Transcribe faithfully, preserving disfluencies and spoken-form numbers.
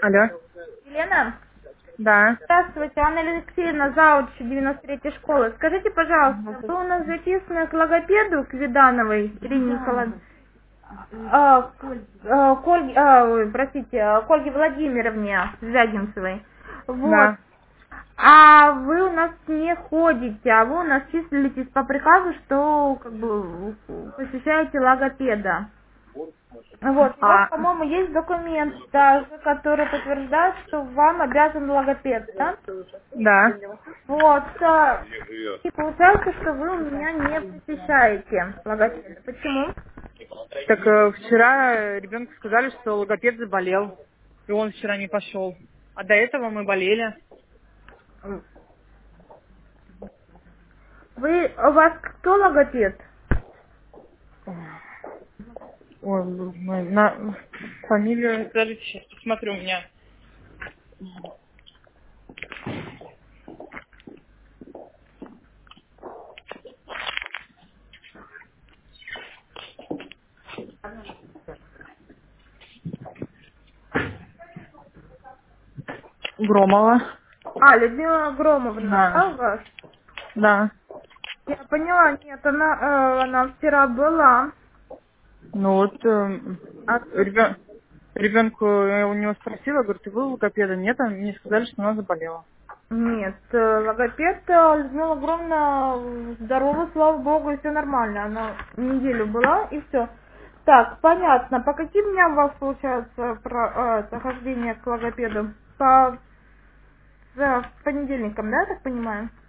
Алло. Елена? Да. Здравствуйте, Анна Алексеевна, зауч девяносто третьей школы. Скажите, пожалуйста, вы у нас записаны к логопеду, к Видановой Ирине Николаевне? А, к, а, к Ольге- а, ой, простите, а, к Ольге Владимировне Звягинцевой. Вот. Да. А вы у нас не ходите, а вы у нас числитесь по приказу, что как бы посещаете логопеда. Вот, у вас, А, по-моему, есть документ даже, который подтверждает, что вам обязан логопед, да? да. Вот, а, и получается, что вы у меня не посещаете логопеда. Почему? Так э, вчера ребенку сказали, что логопед заболел, и он вчера не пошел. А до этого мы болели. Вы, у вас кто логопед? Ой, мы на фамилию, даже сейчас посмотрю у меня. Громова. А, Людмила Громовна, Да. да, у вас? Да. Я поняла, нет, она, э, она вчера была. Ну вот э, А ребен... ребенку я у него спросила, говорю, ты был у логопеда? Нет, они мне сказали, что она заболела. нет, э, логопед э, Людмила Громовна э, здорова, слава богу, и все нормально. Она неделю была, и все. Так, понятно. По каким дням у вас получается про, э, хождение к логопеду? По, э, понедельникам, да, я так понимаю?